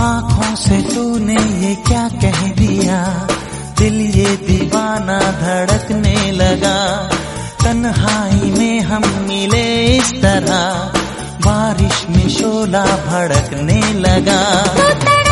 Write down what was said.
आँखों से तूने ये क्या कह दिया, दिल ये दीवाना धड़कने लगा। तन्हाई में हम मिले इस तरह, बारिश में शोला भड़कने लगा।